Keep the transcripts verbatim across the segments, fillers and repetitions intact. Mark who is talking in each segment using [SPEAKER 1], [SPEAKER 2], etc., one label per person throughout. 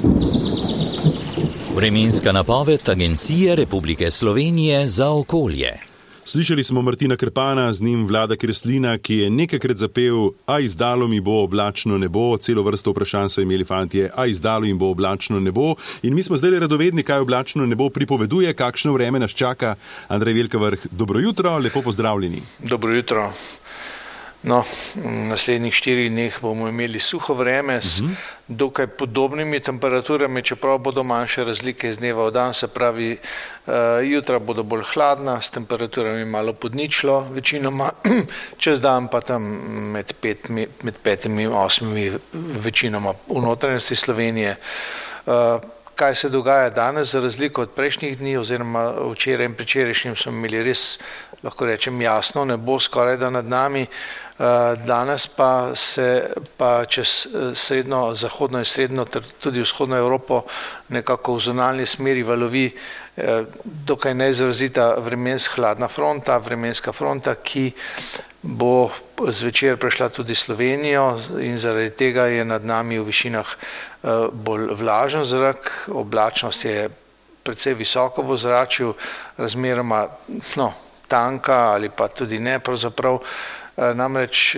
[SPEAKER 1] Vremenska napoved Agencije Republike Slovenije za okolje.
[SPEAKER 2] Slišali smo Martina Krpana, z njim Vlada Kreslina, ki je nekajkrat zapel, a izdalo mi bo oblačno nebo, celo vrsto vprašanj so imeli fantje, a izdalo jim bo oblačno nebo. In mi smo zdaj radovedni, kaj oblačno nebo pripoveduje, kakšno vreme nas čaka. Andrej Velkavrh, dobro jutro, lepo pozdravljeni.
[SPEAKER 3] Dobro jutro. No, v naslednjih štirih dneh bomo imeli suho vreme s uh-huh. dokaj podobnimi temperaturami, čeprav bodo manjše razlike iz dneva v dan, se pravi, uh, jutra bodo bolj hladna, s temperaturami malo pod ničlo, večinoma čez dan pa tam med, pet, med petimi in osmimi večinoma v notranjosti Slovenije. Uh, Kaj se dogaja danes, za razliko od prejšnjih dni, oziroma včeraj in prečerajšnjim smo imeli res, lahko rečem, jasno nebo skoraj da nad nami. Danes pa se pa čez srednjo, zahodno in srednjo ter tudi vzhodno Evropo nekako v zunanji smeri valovi dokaj neizrazita vremenska hladna fronta, vremenska fronta, ki bo zvečer prešla tudi Slovenijo in zaradi tega je nad nami v višinah bolj vlažen zrak, oblačnost je precej visoko v ozračju, razmeroma no, tanka ali pa tudi ne, pravzaprav namreč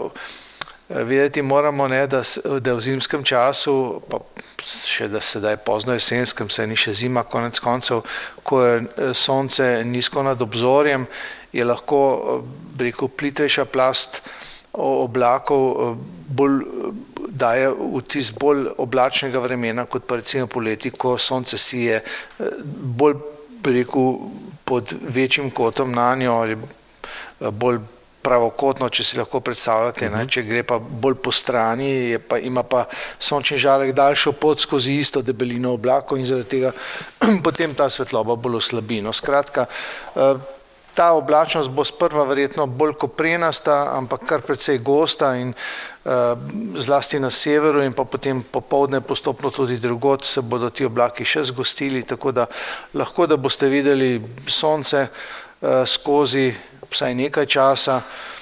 [SPEAKER 3] vedeti moramo, ne, da, da v zimskem času, pa še da sedaj pozno jesenskem, se ni še zima konec koncev, ko je sonce nizko nad obzorjem, je lahko, bi rekel, plitvejša plast oblakov bolj daje vtis bolj oblačnega vremena, kot pa recimo poleti, ko sonce sije bolj, bi rekel, pod večjim kotom nanjo ali bolj pravokotno, če si lahko predstavljate, ne? Če gre pa bolj po strani, je pa, ima pa sončni žarek daljšo pot skozi isto debelino oblakov in zaradi tega potem ta svetloba bolj oslabi. No, skratka, ta oblačnost bo sprva verjetno bolj koprenasta, ampak kar precej gosta in zlasti na severu in pa potem popoldne postopno tudi drugod se bodo ti oblaki še zgostili, tako da lahko, da boste videli sonce skozi vsaj nekaj časa.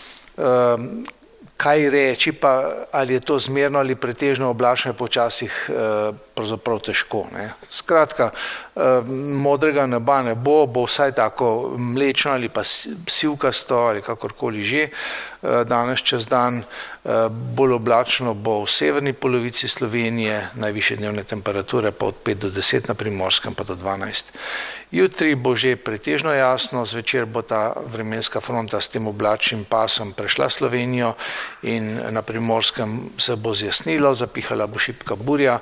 [SPEAKER 3] Kaj reči pa, ali je to zmerno ali pretežno oblačno, je počasih pravzaprav težko. Ne. Skratka, modrega neba ne bo, bo vsaj tako mlečno ali pa sivkasto ali kakorkoli že. Danes čez dan bolj oblačno bo v severni polovici Slovenije, najvišje dnevne temperature pa od pet do deset, na Primorskem pa do dvanajst. Jutri bo že pretežno jasno, zvečer bo ta vremenska fronta s tem oblačnim pasom prešla Slovenijo in na Primorskem se bo zjasnilo, zapihala bo šibka burja,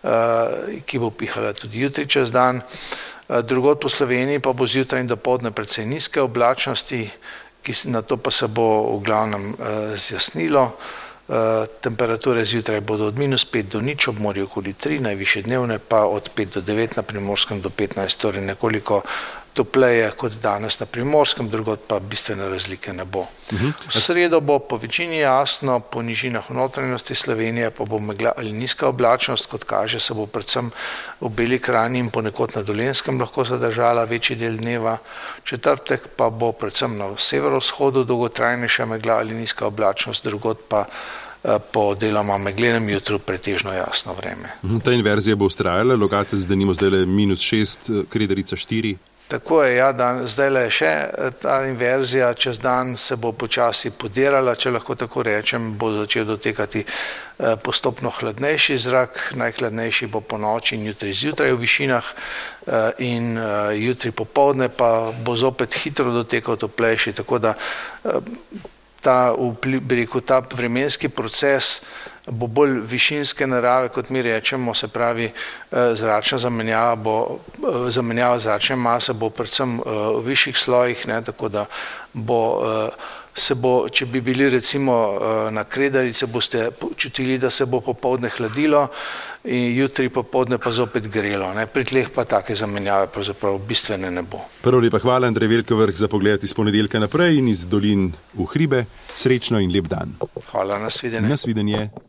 [SPEAKER 3] ki bo pihala tudi jutri čez dan. Drugod po Sloveniji pa bo zjutraj in dopoldne precej nizke oblačnosti, na to pa se bo v glavnem zjasnilo. Temperature zjutraj bodo od minus pet do nič, ob morju okoli tri, najvišje dnevne pa od pet do devet, na Primorskem do petnajst, torej nekoliko topleje kot danes na Primorskem, drugod pa bistvene razlike ne bo. V sredo bo po večini jasno, po nižinah v notranjosti Slovenije pa bo megla ali nizka oblačnost, kot kaže, se bo predvsem v Beli krajini in ponekod na Dolenjskem lahko zadržala večji del dneva. Četrtek pa bo predvsem na severovzhodu dolgotrajnejša megla ali nizka oblačnost, drugod pa po deloma meglenem jutru pretežno jasno vreme.
[SPEAKER 2] Ta inverzija bo vztrajala, Logatec denimo zdajle minus šest, Kredarica štiri.
[SPEAKER 3] Tako je, ja, dan, zdaj le še ta inverzija, čez dan se bo počasi podirala, če lahko tako rečem, bo začel dotekati postopno hladnejši zrak, najhladnejši bo po noči in jutri zjutraj v višinah in jutri popoldne pa bo zopet hitro dotekal toplejši, tako da ta, bi rekel, ta vremenski proces bo bolj višinske narave, kot mi rečemo, se pravi, zračna zamenjava bo, zamenjava zračne mase bo predvsem v višjih slojih, ne, tako da bo se bo, če bi bili recimo na Kredarici, boste čutili, da se bo popoldne hladilo in jutri popoldne pa zopet grelo. Ne. Pri tleh pa take zamenjave pravzaprav bistvene ne bo.
[SPEAKER 2] Prvo lepa hvala, Andrej Velkavrh, za pogled iz ponedeljka naprej in iz dolin v hribe. Srečno in lep dan.
[SPEAKER 3] Hvala, nasvidenje.
[SPEAKER 2] Nasvidenje.